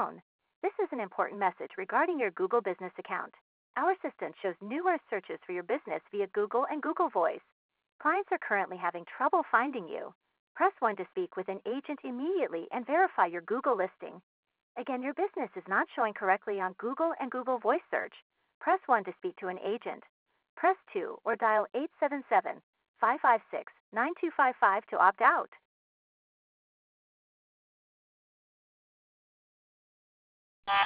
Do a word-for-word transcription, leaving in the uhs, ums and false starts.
This is an important message regarding your Google Business account. Our assistant shows numerous searches for your business via Google and Google Voice. Clients are currently having trouble finding you. Press one to speak with an agent immediately and verify your Google listing. Again, your business is not showing correctly on Google and Google Voice search. Press one to speak to an agent. Press two or dial eight seven seven, five five six, nine two five five to opt out.